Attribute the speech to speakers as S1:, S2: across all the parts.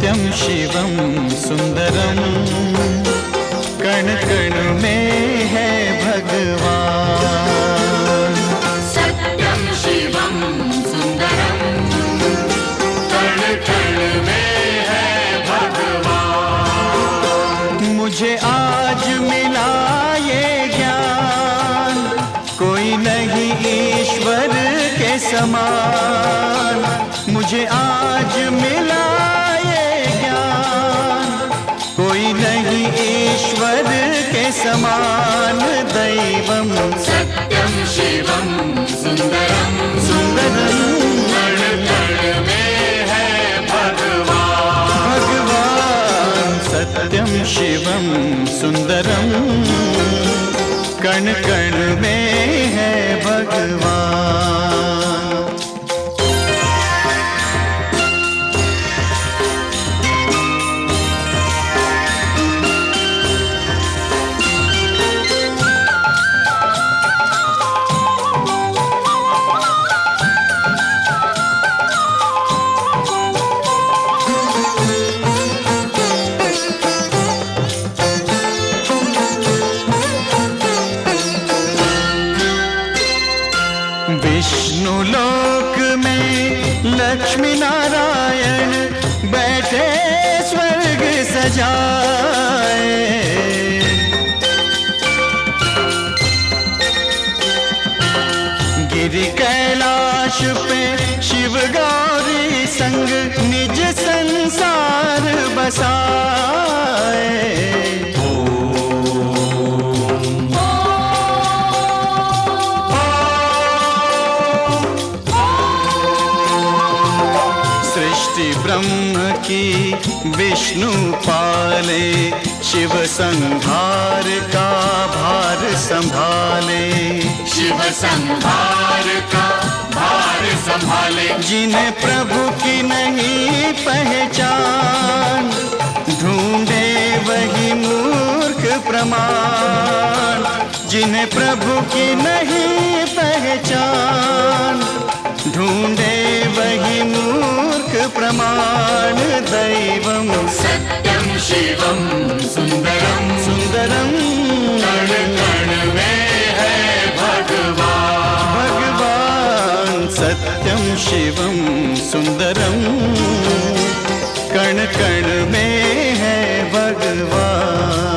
S1: सत्यं शिवं सुंदरम, कण कण में है भगवान।
S2: सत्यं शिवं सुंदरम, कण कण में है भगवान।
S1: मुझे आज मिला ये ज्ञान, कोई नहीं ईश्वर के समान। मुझे आज मिला ये ज्ञान, कोई नहीं ईश्वर के समान। दैवम
S2: सत्यं शिवं सुंदरम,
S1: सुंदरम,
S2: कण कण में है भगवान।
S1: भगवान। सत्यं शिवं सुंदरम, कण कण में है भगवान। विष्णु लोक में लक्ष्मी नारायण बैठे स्वर्ग सजाए। गिरि कैलाश पे शिव गौरी संग निज संसार बसाए। सृष्टि ब्रह्म की विष्णु पाले, शिव संहार का भार संभाले।
S2: शिव संहार का भार संभाले।
S1: जिन्हें प्रभु की नहीं पहचान, ढूंढे वही मूर्ख प्रमाण। जिन्हें प्रभु की नहीं पहचान, ढूंढे वही मूर्ख प्रमाण। दैवम
S2: सत्यं शिवं सुंदरम,
S1: सुंदरम,
S2: कण कण में है भगवान।
S1: भगवान। सत्यं शिवं सुंदरम, कण कण में है भगवान।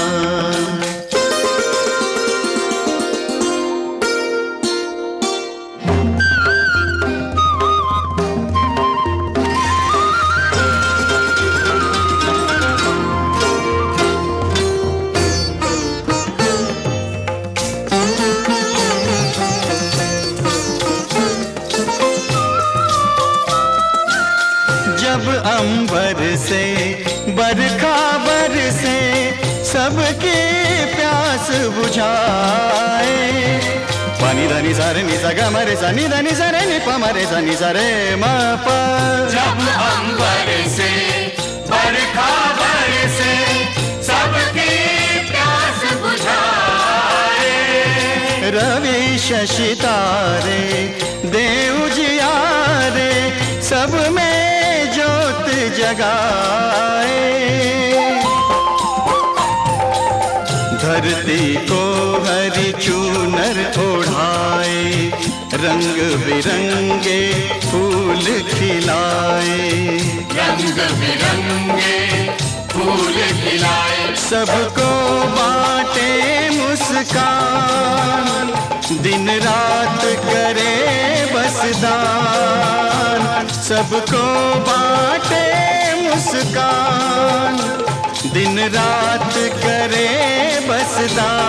S1: जब अंबर से बरखा बरसे, सबकी प्यास बुझाए। पानी धनी सारे नि सा ग मरे सा नि धनी सारे नि प मरे सा नि सा रे म प।
S2: जब अंबर से बरखा बरसे, सबकी प्यास बुझाए।
S1: रवि शशि तारे देव जियारे, सब में ज्योत जगाए। धरती को हरि चूनर ओढ़ाए, रंग बिरंगे फूल खिलाए।
S2: रंग बिरंगे फूल खिलाए।
S1: सबको बांटे मुस्कान, दिन रात करे बस दान। सबको बांटे मुस्कान, दिन रात करे बस दान।